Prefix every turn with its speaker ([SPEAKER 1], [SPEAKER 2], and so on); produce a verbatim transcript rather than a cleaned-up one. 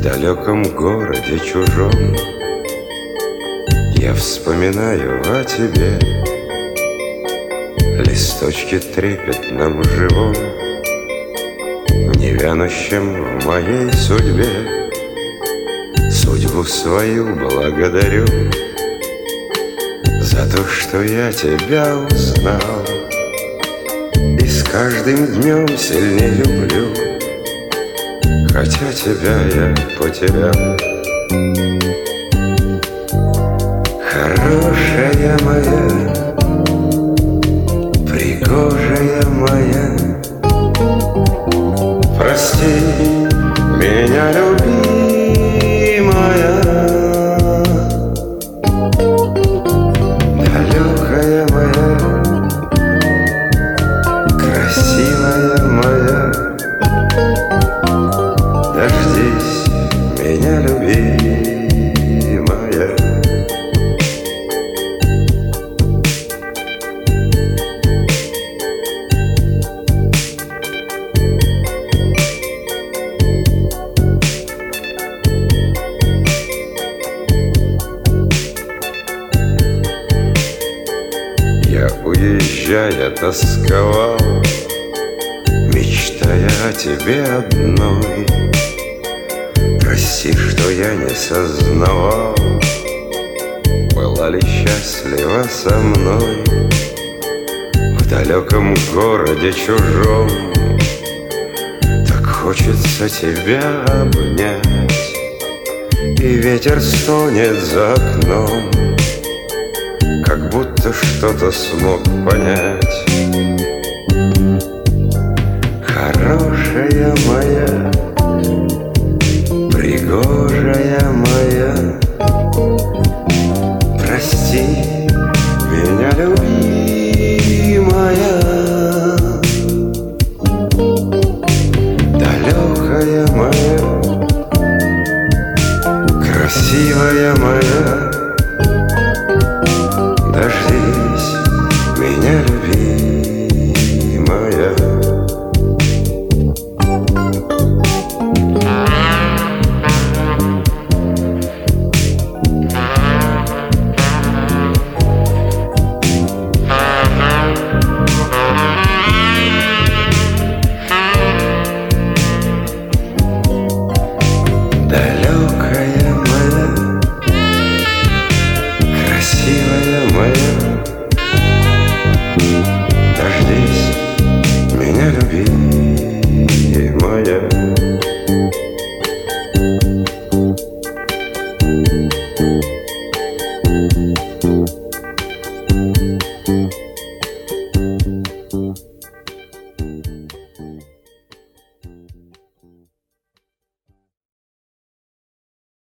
[SPEAKER 1] далеком городе чужом я вспоминаю о тебе. Листочки трепетном живом, не вянущем в моей судьбе. Судьбу свою благодарю за то, что я тебя узнал, и с каждым днем сильнее люблю, хотя тебя я потерял. Хорошая моя, пригожая моя, прости меня, любимая. Далекая моя, красивая моя, дождись меня, любимая. Я, уезжая, тосковал, мечтая о тебе одной. Прости, что я не сознавал, была ли счастлива со мной в далеком городе чужом. Так хочется тебя обнять, и ветер стонет за окном, как будто что-то смог понять. Хорошая моя, пригожая моя, прости меня, любимая. Далекая моя, красивая моя, дождись меня, любимая. Далекая моя, красивая моя, дождись меня, любимая.